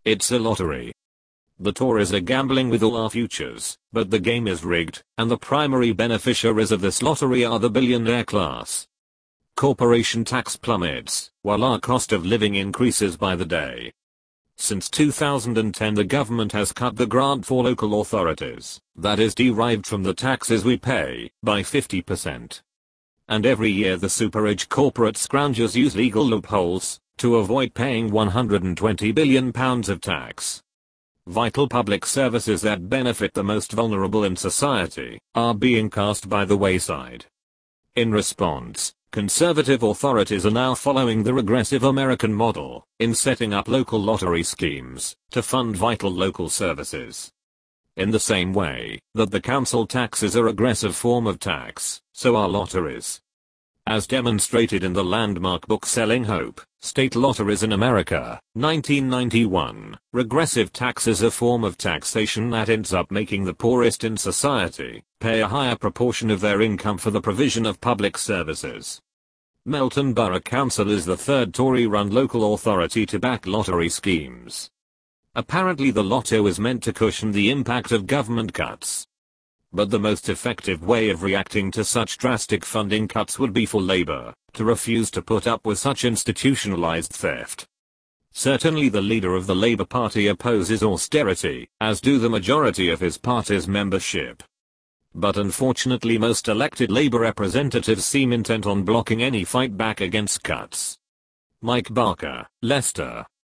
It's a lottery. The Tories are gambling with all our futures, but the game is rigged, and the primary beneficiaries of this lottery are the billionaire class. Corporation tax plummets, while our cost of living increases by the day. Since 2010 the government has cut the grant for local authorities, that is derived from the taxes we pay, by 50%. And every year the super-rich corporate scroungers use legal loopholes to avoid paying £120 billion of tax. Vital public services that benefit the most vulnerable in society are being cast by the wayside. In response, conservative authorities are now following the regressive American model in setting up local lottery schemes to fund vital local services. In the same way that the council tax is a regressive form of tax, so are lotteries. As demonstrated in the landmark book Selling Hope, State Lotteries in America, 1991, regressive tax is a form of taxation that ends up making the poorest in society pay a higher proportion of their income for the provision of public services. Melton Borough Council is the third Tory-run local authority to back lottery schemes. Apparently the lotto is meant to cushion the impact of government cuts. But the most effective way of reacting to such drastic funding cuts would be for Labour to refuse to put up with such institutionalized theft. Certainly the leader of the Labour Party opposes austerity, as do the majority of his party's membership. But unfortunately most elected Labour representatives seem intent on blocking any fight back against cuts. Mike Barker, Leicester,